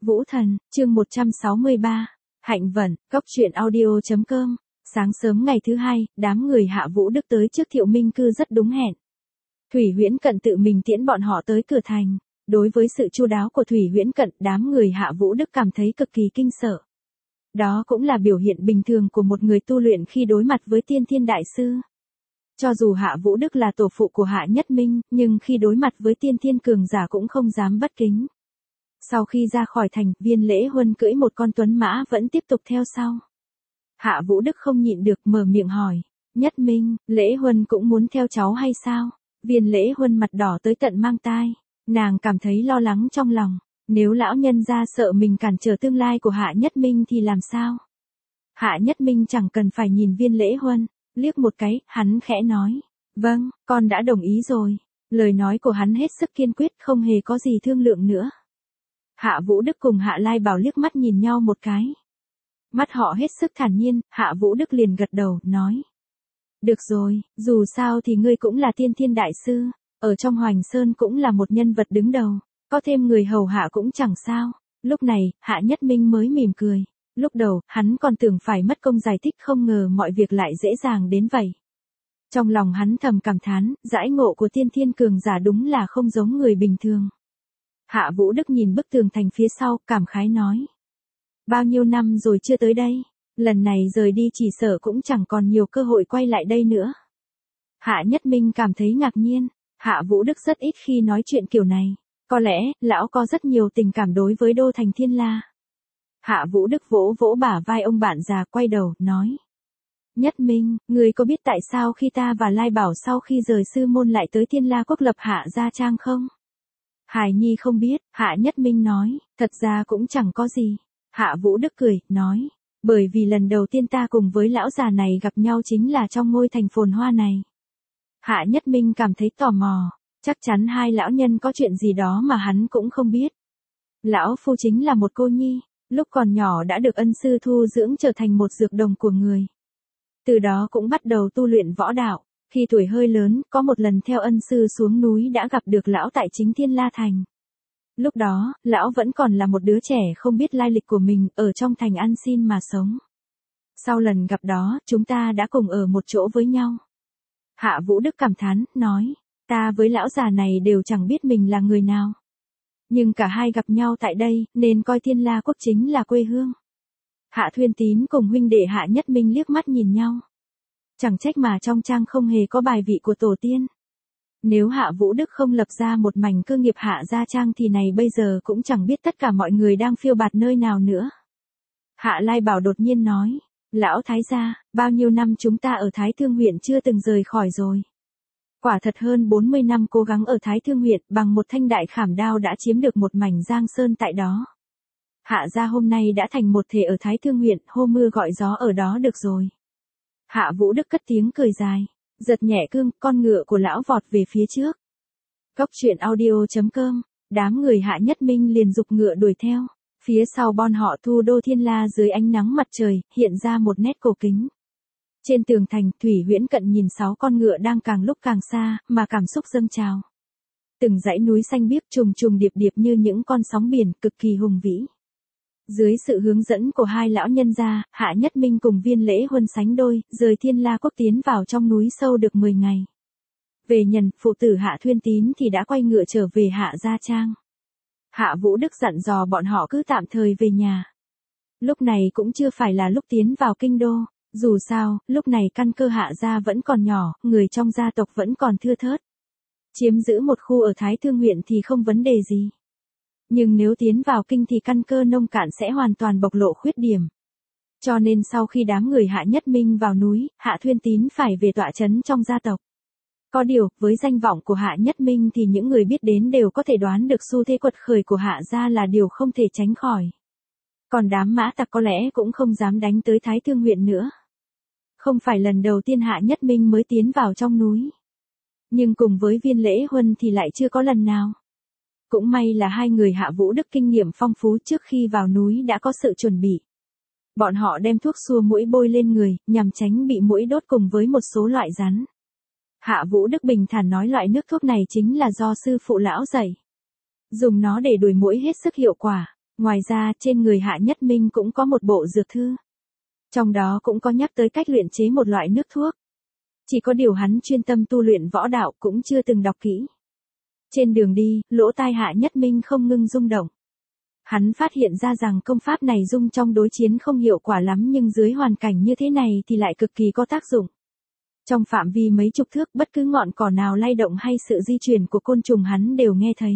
Vũ Thần, chương 163. Hạnh vận, góc truyện audio.com. Sáng sớm ngày thứ hai, đám người Hạ Vũ Đức tới trước Thiệu Minh Cư rất đúng hẹn. Thủy Huyễn Cận tự mình tiễn bọn họ tới cửa thành. Đối với sự chu đáo của Thủy Huyễn Cận, đám người Hạ Vũ Đức cảm thấy cực kỳ kinh sợ. Đó cũng là biểu hiện bình thường của một người tu luyện khi đối mặt với tiên thiên đại sư. Cho dù Hạ Vũ Đức là tổ phụ của Hạ Nhất Minh, nhưng khi đối mặt với tiên thiên cường giả cũng không dám bất kính. Sau khi ra khỏi thành, Viên Lễ Huân cưỡi một con tuấn mã vẫn tiếp tục theo sau. Hạ Vũ Đức không nhịn được mở miệng hỏi, Nhất Minh, Lễ Huân cũng muốn theo cháu hay sao? Viên Lễ Huân mặt đỏ tới tận mang tai, nàng cảm thấy lo lắng trong lòng, nếu lão nhân gia sợ mình cản trở tương lai của Hạ Nhất Minh thì làm sao? Hạ Nhất Minh chẳng cần phải nhìn Viên Lễ Huân, liếc một cái, hắn khẽ nói, vâng, con đã đồng ý rồi. Lời nói của hắn hết sức kiên quyết, không hề có gì thương lượng nữa. Hạ Vũ Đức cùng Hạ Lai Bảo liếc mắt nhìn nhau một cái. Mắt họ hết sức thản nhiên, Hạ Vũ Đức liền gật đầu, nói. Được rồi, dù sao thì ngươi cũng là tiên thiên đại sư, ở trong Hoành Sơn cũng là một nhân vật đứng đầu, có thêm người hầu hạ cũng chẳng sao. Lúc này, Hạ Nhất Minh mới mỉm cười. Lúc đầu, hắn còn tưởng phải mất công giải thích, không ngờ mọi việc lại dễ dàng đến vậy. Trong lòng hắn thầm cảm thán, giải ngộ của tiên thiên cường giả đúng là không giống người bình thường. Hạ Vũ Đức nhìn bức tường thành phía sau, cảm khái nói. Bao nhiêu năm rồi chưa tới đây, lần này rời đi chỉ sợ cũng chẳng còn nhiều cơ hội quay lại đây nữa. Hạ Nhất Minh cảm thấy ngạc nhiên, Hạ Vũ Đức rất ít khi nói chuyện kiểu này, có lẽ, lão có rất nhiều tình cảm đối với đô thành Thiên La. Hạ Vũ Đức vỗ vỗ bả vai ông bạn già, quay đầu, nói. Nhất Minh, người có biết tại sao khi ta và Lai Bảo sau khi rời sư môn lại tới Thiên La Quốc lập Hạ Gia Trang không? Hải Nhi không biết, Hạ Nhất Minh nói, thật ra cũng chẳng có gì. Hạ Vũ Đức cười, nói, bởi vì lần đầu tiên ta cùng với lão già này gặp nhau chính là trong ngôi thành phồn hoa này. Hạ Nhất Minh cảm thấy tò mò, chắc chắn hai lão nhân có chuyện gì đó mà hắn cũng không biết. Lão phu chính là một cô nhi, lúc còn nhỏ đã được ân sư thu dưỡng trở thành một dược đồng của người. Từ đó cũng bắt đầu tu luyện võ đạo. Khi tuổi hơi lớn, có một lần theo ân sư xuống núi đã gặp được lão tại chính Thiên La Thành. Lúc đó, lão vẫn còn là một đứa trẻ không biết lai lịch của mình, ở trong thành ăn xin mà sống. Sau lần gặp đó, chúng ta đã cùng ở một chỗ với nhau. Hạ Vũ Đức cảm thán, nói, ta với lão già này đều chẳng biết mình là người nào. Nhưng cả hai gặp nhau tại đây, nên coi Thiên La Quốc chính là quê hương. Hạ Thuyên Tín cùng huynh đệ Hạ Nhất Minh liếc mắt nhìn nhau. Chẳng trách mà trong trang không hề có bài vị của tổ tiên. Nếu Hạ Vũ Đức không lập ra một mảnh cơ nghiệp Hạ Gia Trang thì này bây giờ cũng chẳng biết tất cả mọi người đang phiêu bạt nơi nào nữa. Hạ Lai Bảo đột nhiên nói, lão thái gia, bao nhiêu năm chúng ta ở Thái Thương huyện chưa từng rời khỏi rồi. Quả thật hơn 40 năm cố gắng ở Thái Thương huyện, bằng một thanh đại khảm đao đã chiếm được một mảnh giang sơn tại đó. Hạ gia hôm nay đã thành một thể ở Thái Thương huyện, hô mưa gọi gió ở đó được rồi. Hạ Vũ Đức cất tiếng cười dài, giật nhẹ cương, con ngựa của lão vọt về phía trước. Góc truyện audio.com, đám người Hạ Nhất Minh liền giục ngựa đuổi theo. Phía sau bọn họ Thu đô Thiên La dưới ánh nắng mặt trời, hiện ra một nét cổ kính. Trên tường thành, Thủy Huyễn Cận nhìn 6 con ngựa đang càng lúc càng xa, mà cảm xúc dâng trào. Từng dãy núi xanh biếc trùng trùng điệp điệp như những con sóng biển, cực kỳ hùng vĩ. Dưới sự hướng dẫn của hai lão nhân gia, Hạ Nhất Minh cùng Viên Lễ Huân sánh đôi, rời Thiên La Quốc tiến vào trong núi sâu được 10 ngày. Về nhần, phụ tử Hạ Thuyên Tín thì đã quay ngựa trở về Hạ Gia Trang. Hạ Vũ Đức dặn dò bọn họ cứ tạm thời về nhà. Lúc này cũng chưa phải là lúc tiến vào kinh đô, dù sao, lúc này căn cơ Hạ Gia vẫn còn nhỏ, người trong gia tộc vẫn còn thưa thớt. Chiếm giữ một khu ở Thái Thương huyện thì không vấn đề gì. Nhưng nếu tiến vào kinh thì căn cơ nông cạn sẽ hoàn toàn bộc lộ khuyết điểm. Cho nên sau khi đám người Hạ Nhất Minh vào núi, Hạ Thuyên Tín phải về tọa trấn trong gia tộc. Có điều, với danh vọng của Hạ Nhất Minh thì những người biết đến đều có thể đoán được xu thế quật khởi của Hạ gia là điều không thể tránh khỏi. Còn đám mã tặc có lẽ cũng không dám đánh tới Thái Thương huyện nữa. Không phải lần đầu tiên Hạ Nhất Minh mới tiến vào trong núi. Nhưng cùng với Viên Lễ Huân thì lại chưa có lần nào. Cũng may là hai người Hạ Vũ Đức kinh nghiệm phong phú, trước khi vào núi đã có sự chuẩn bị. Bọn họ đem thuốc xua muỗi bôi lên người, nhằm tránh bị muỗi đốt cùng với một số loại rắn. Hạ Vũ Đức bình thản nói loại nước thuốc này chính là do sư phụ lão dạy. Dùng nó để đuổi muỗi hết sức hiệu quả. Ngoài ra, trên người Hạ Nhất Minh cũng có một bộ dược thư. Trong đó cũng có nhắc tới cách luyện chế một loại nước thuốc. Chỉ có điều hắn chuyên tâm tu luyện võ đạo cũng chưa từng đọc kỹ. Trên đường đi, lỗ tai Hạ Nhất Minh không ngưng rung động. Hắn phát hiện ra rằng công pháp này dùng trong đối chiến không hiệu quả lắm nhưng dưới hoàn cảnh như thế này thì lại cực kỳ có tác dụng. Trong phạm vi mấy chục thước bất cứ ngọn cỏ nào lay động hay sự di chuyển của côn trùng hắn đều nghe thấy.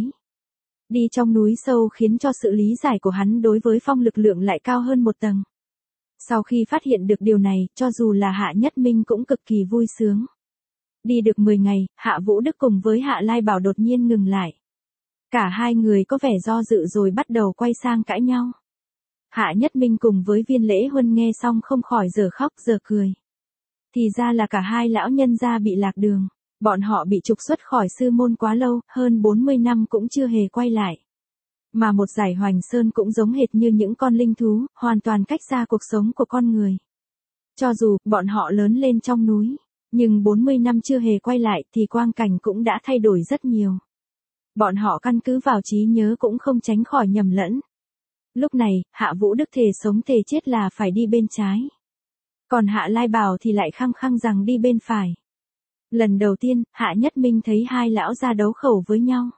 Đi trong núi sâu khiến cho sự lý giải của hắn đối với phong lực lượng lại cao hơn một tầng. Sau khi phát hiện được điều này, cho dù là Hạ Nhất Minh cũng cực kỳ vui sướng. Đi được 10 ngày, Hạ Vũ Đức cùng với Hạ Lai Bảo đột nhiên ngừng lại. Cả hai người có vẻ do dự rồi bắt đầu quay sang cãi nhau. Hạ Nhất Minh cùng với Viên Lễ Huân nghe xong không khỏi giờ khóc giờ cười. Thì ra là cả hai lão nhân gia bị lạc đường. Bọn họ bị trục xuất khỏi sư môn quá lâu, hơn 40 năm cũng chưa hề quay lại. Mà một dải Hoành Sơn cũng giống hệt như những con linh thú, hoàn toàn cách xa cuộc sống của con người. Cho dù bọn họ lớn lên trong núi, nhưng 40 năm chưa hề quay lại thì quang cảnh cũng đã thay đổi rất nhiều. Bọn họ căn cứ vào trí nhớ cũng không tránh khỏi nhầm lẫn. Lúc này, Hạ Vũ Đức thề sống thề chết là phải đi bên trái. Còn Hạ Lai Bảo thì lại khăng khăng rằng đi bên phải. Lần đầu tiên, Hạ Nhất Minh thấy hai lão ra đấu khẩu với nhau.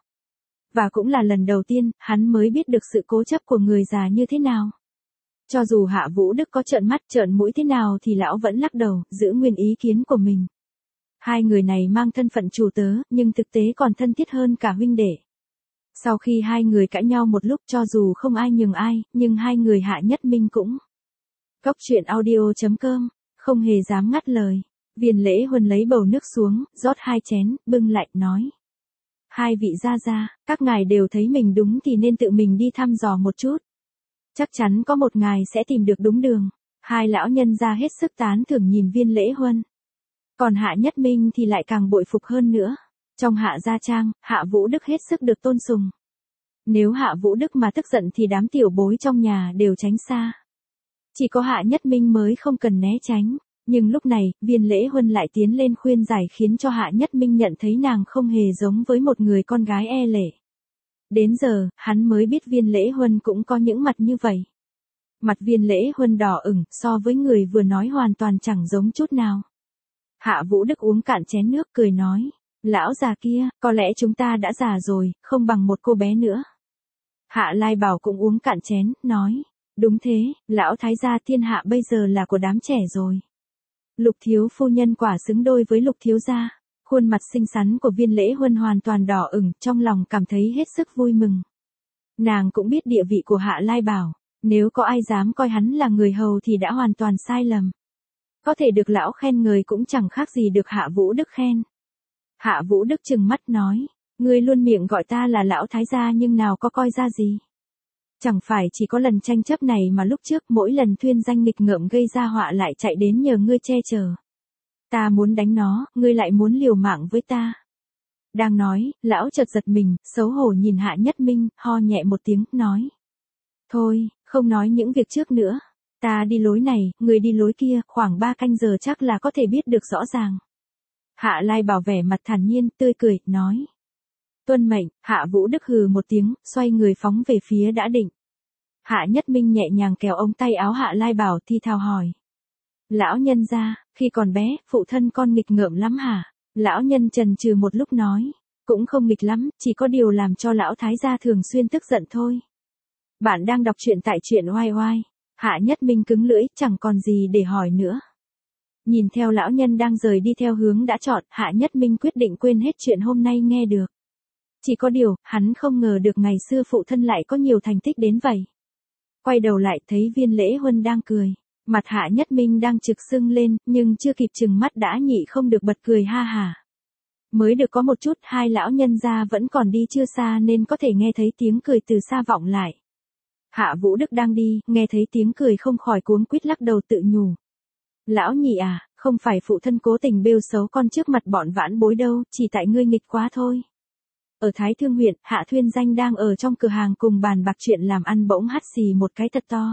Và cũng là lần đầu tiên, hắn mới biết được sự cố chấp của người già như thế nào. Cho dù Hạ Vũ Đức có trợn mắt trợn mũi thế nào thì lão vẫn lắc đầu, giữ nguyên ý kiến của mình. Hai người này mang thân phận chủ tớ, nhưng thực tế còn thân thiết hơn cả huynh đệ. Sau khi hai người cãi nhau một lúc cho dù không ai nhường ai, nhưng hai người Hạ Nhất Minh cũng. Cốc truyện audio.com, không hề dám ngắt lời. Viên Lễ Huân lấy bầu nước xuống, rót 2 chén, bưng lại, nói. Hai vị gia gia, các ngài đều thấy mình đúng thì nên tự mình đi thăm dò một chút. Chắc chắn có một ngài sẽ tìm được đúng đường. Hai lão nhân gia hết sức tán thưởng nhìn Viên Lễ Huân. Còn Hạ Nhất Minh thì lại càng bội phục hơn nữa. Trong Hạ gia trang, Hạ Vũ Đức hết sức được tôn sùng. Nếu Hạ Vũ Đức mà tức giận thì đám tiểu bối trong nhà đều tránh xa. Chỉ có Hạ Nhất Minh mới không cần né tránh. Nhưng lúc này, Viên Lễ Huân lại tiến lên khuyên giải khiến cho Hạ Nhất Minh nhận thấy nàng không hề giống với một người con gái e lệ. Đến giờ, hắn mới biết Viên Lễ Huân cũng có những mặt như vậy. Mặt Viên Lễ Huân đỏ ửng, so với người vừa nói hoàn toàn chẳng giống chút nào. Hạ Vũ Đức uống cạn chén nước cười nói, lão già kia, có lẽ chúng ta đã già rồi, không bằng một cô bé nữa. Hạ Lai Bảo cũng uống cạn chén, nói, đúng thế, lão thái gia thiên hạ bây giờ là của đám trẻ rồi. Lục thiếu phu nhân quả xứng đôi với Lục thiếu gia. Khuôn mặt xinh xắn của Viên Lễ Huân hoàn toàn đỏ ửng, trong lòng cảm thấy hết sức vui mừng. Nàng cũng biết địa vị của Hạ Lai Bảo, nếu có ai dám coi hắn là người hầu thì đã hoàn toàn sai lầm. Có thể được lão khen ngợi cũng chẳng khác gì được Hạ Vũ Đức khen. Hạ Vũ Đức trừng mắt nói, ngươi luôn miệng gọi ta là lão thái gia nhưng nào có coi ra gì. Chẳng phải chỉ có lần tranh chấp này mà lúc trước mỗi lần thuyên danh nghịch ngợm gây ra họa lại chạy đến nhờ ngươi che chở. Ta muốn đánh nó, ngươi lại muốn liều mạng với ta. Đang nói, lão chợt giật mình, xấu hổ nhìn Hạ Nhất Minh, ho nhẹ một tiếng, nói. Thôi, không nói những việc trước nữa. Ta đi lối này, người đi lối kia, khoảng 3 canh giờ chắc là có thể biết được rõ ràng. Hạ Lai Bảo vẻ mặt thản nhiên, tươi cười, nói. Tuân mệnh, Hạ Vũ Đức hừ một tiếng, xoay người phóng về phía đã định. Hạ Nhất Minh nhẹ nhàng kéo ống tay áo Hạ Lai Bảo thi thào hỏi. Lão nhân gia, khi còn bé, phụ thân con nghịch ngợm lắm hả? Lão nhân chần chừ một lúc nói. Cũng không nghịch lắm, chỉ có điều làm cho lão thái gia thường xuyên tức giận thôi. Bạn đang đọc truyện tại truyện oai oai. Hạ Nhất Minh cứng lưỡi, chẳng còn gì để hỏi nữa. Nhìn theo lão nhân đang rời đi theo hướng đã chọn, Hạ Nhất Minh quyết định quên hết chuyện hôm nay nghe được. Chỉ có điều, hắn không ngờ được ngày xưa phụ thân lại có nhiều thành tích đến vậy. Quay đầu lại thấy Viên Lễ Huân đang cười. Mặt Hạ Nhất Minh đang trực sưng lên, nhưng chưa kịp chừng mắt đã nhị không được bật cười ha hả. Mới được có một chút, hai lão nhân gia vẫn còn đi chưa xa nên có thể nghe thấy tiếng cười từ xa vọng lại. Hạ Vũ Đức đang đi, nghe thấy tiếng cười không khỏi cuống quýt lắc đầu tự nhủ. Lão nhị à, không phải phụ thân cố tình bêu xấu con trước mặt bọn vãn bối đâu, chỉ tại ngươi nghịch quá thôi. Ở Thái Thương huyện, Hạ Thuyên Danh đang ở trong cửa hàng cùng bàn bạc chuyện làm ăn bỗng hắt xì một cái thật to.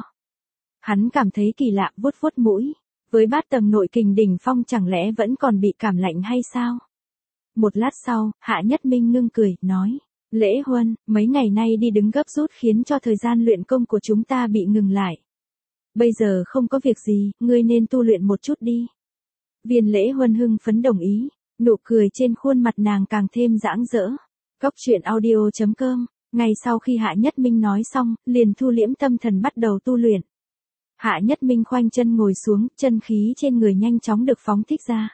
Hắn cảm thấy kỳ lạ, vuốt vuốt mũi. Với bát tầng nội kình đỉnh phong chẳng lẽ vẫn còn bị cảm lạnh hay sao? Một lát sau, Hạ Nhất Minh ngưng cười, nói. Lễ Huân, mấy ngày nay đi đứng gấp rút khiến cho thời gian luyện công của chúng ta bị ngừng lại. Bây giờ không có việc gì, ngươi nên tu luyện một chút đi. Viên Lễ Huân hưng phấn đồng ý, nụ cười trên khuôn mặt nàng càng thêm rạng rỡ. Cốc truyện audio.com, ngay sau khi Hạ Nhất Minh nói xong, liền thu liễm tâm thần bắt đầu tu luyện. Hạ Nhất Minh khoanh chân ngồi xuống, chân khí trên người nhanh chóng được phóng thích ra.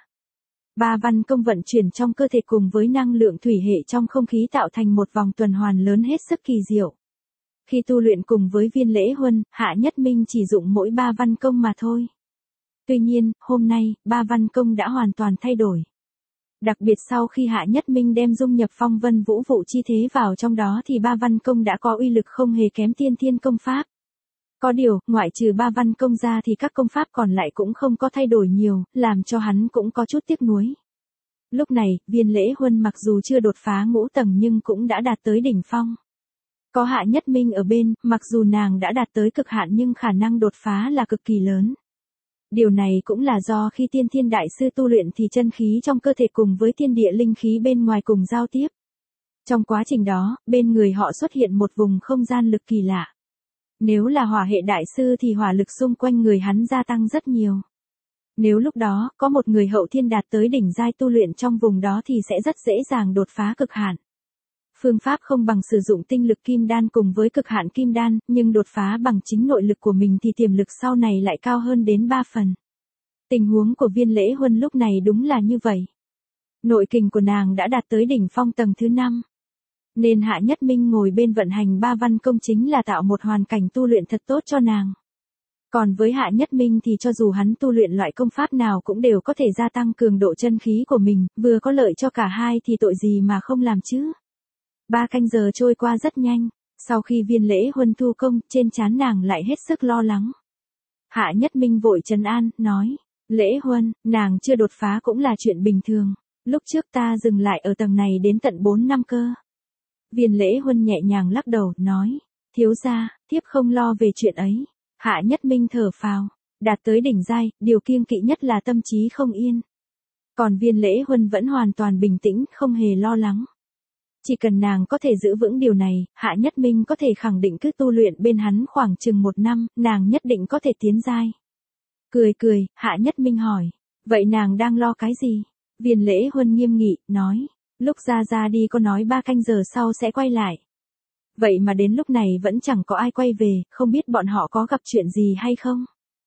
Ba văn công vận chuyển trong cơ thể cùng với năng lượng thủy hệ trong không khí tạo thành một vòng tuần hoàn lớn hết sức kỳ diệu. Khi tu luyện cùng với Viên Lễ Huân, Hạ Nhất Minh chỉ dụng mỗi ba văn công mà thôi. Tuy nhiên, hôm nay, ba văn công đã hoàn toàn thay đổi. Đặc biệt sau khi Hạ Nhất Minh đem dung nhập phong vân vũ vụ chi thế vào trong đó thì ba văn công đã có uy lực không hề kém tiên thiên công pháp. Có điều, ngoại trừ ba văn công ra thì các công pháp còn lại cũng không có thay đổi nhiều, làm cho hắn cũng có chút tiếc nuối. Lúc này, Viên Lễ Huân mặc dù chưa đột phá ngũ tầng nhưng cũng đã đạt tới đỉnh phong. Có Hạ Nhất Minh ở bên, mặc dù nàng đã đạt tới cực hạn nhưng khả năng đột phá là cực kỳ lớn. Điều này cũng là do khi Tiên Thiên Đại Sư tu luyện thì chân khí trong cơ thể cùng với thiên địa linh khí bên ngoài cùng giao tiếp. Trong quá trình đó, bên người họ xuất hiện một vùng không gian lực kỳ lạ. Nếu là hỏa hệ đại sư thì hỏa lực xung quanh người hắn gia tăng rất nhiều. Nếu lúc đó, có một người hậu thiên đạt tới đỉnh giai tu luyện trong vùng đó thì sẽ rất dễ dàng đột phá cực hạn. Phương pháp không bằng sử dụng tinh lực kim đan cùng với cực hạn kim đan, nhưng đột phá bằng chính nội lực của mình thì tiềm lực sau này lại cao hơn đến 3 phần. Tình huống của Viên Lễ Huân lúc này đúng là như vậy. Nội kình của nàng đã đạt tới đỉnh phong tầng thứ 5. Nên Hạ Nhất Minh ngồi bên vận hành ba văn công chính là tạo một hoàn cảnh tu luyện thật tốt cho nàng. Còn với Hạ Nhất Minh thì cho dù hắn tu luyện loại công pháp nào cũng đều có thể gia tăng cường độ chân khí của mình, vừa có lợi cho cả hai thì tội gì mà không làm chứ. 3 canh giờ trôi qua rất nhanh, sau khi Viên Lễ Huân thu công, trên trán nàng lại hết sức lo lắng. Hạ Nhất Minh vội trấn an, nói, Lễ Huân, nàng chưa đột phá cũng là chuyện bình thường, lúc trước ta dừng lại ở tầng này đến tận 4 năm cơ. Viên Lễ Huân nhẹ nhàng lắc đầu, nói, thiếu gia, thiếp không lo về chuyện ấy. Hạ Nhất Minh thở phào, đạt tới đỉnh giai, điều kiêng kỵ nhất là tâm trí không yên. Còn Viên Lễ Huân vẫn hoàn toàn bình tĩnh, không hề lo lắng. Chỉ cần nàng có thể giữ vững điều này, Hạ Nhất Minh có thể khẳng định cứ tu luyện bên hắn khoảng chừng 1 năm, nàng nhất định có thể tiến giai. Cười cười, Hạ Nhất Minh hỏi, vậy nàng đang lo cái gì? Viên Lễ Huân nghiêm nghị, nói, lúc ra đi có nói 3 canh giờ sau sẽ quay lại. Vậy mà đến lúc này vẫn chẳng có ai quay về, không biết bọn họ có gặp chuyện gì hay không?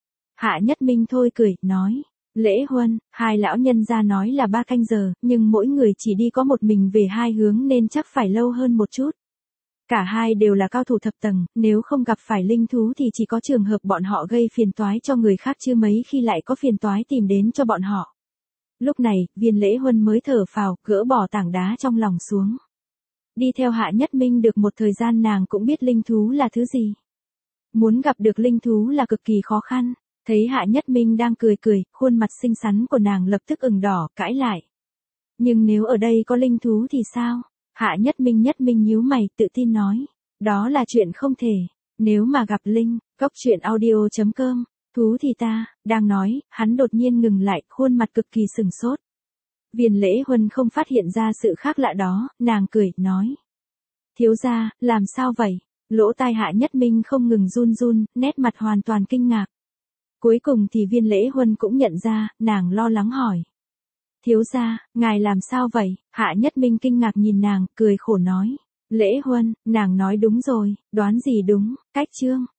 Hạ Nhất Minh thôi cười, nói, Lễ Huân, hai lão nhân ra nói là 3 canh giờ, nhưng mỗi người chỉ đi có một mình về hai hướng nên chắc phải lâu hơn một chút. Cả hai đều là cao thủ thập tầng, nếu không gặp phải linh thú thì chỉ có trường hợp bọn họ gây phiền toái cho người khác chứ mấy khi lại có phiền toái tìm đến cho bọn họ. Lúc này, Viên Lễ Huân mới thở phào, gỡ bỏ tảng đá trong lòng xuống. Đi theo Hạ Nhất Minh được một thời gian nàng cũng biết linh thú là thứ gì. Muốn gặp được linh thú là cực kỳ khó khăn. Thấy Hạ Nhất Minh đang cười, khuôn mặt xinh xắn của nàng lập tức ửng đỏ, cãi lại. Nhưng nếu ở đây có linh thú thì sao? Hạ Nhất Minh nhíu mày, tự tin nói. Đó là chuyện không thể. Nếu mà gặp linh, cốc truyện audio.com, thú thì ta, đang nói, hắn đột nhiên ngừng lại, khuôn mặt cực kỳ sừng sốt. Viên Lễ Huân không phát hiện ra sự khác lạ đó, nàng cười, nói. Thiếu gia, làm sao vậy? Lỗ tai Hạ Nhất Minh không ngừng run, nét mặt hoàn toàn kinh ngạc. Cuối cùng thì Viên Lễ Huân cũng nhận ra, nàng lo lắng hỏi. Thiếu gia, ngài làm sao vậy? Hạ Nhất Minh kinh ngạc nhìn nàng, cười khổ nói. Lễ Huân, nàng nói đúng rồi, đoán gì đúng, cách chương.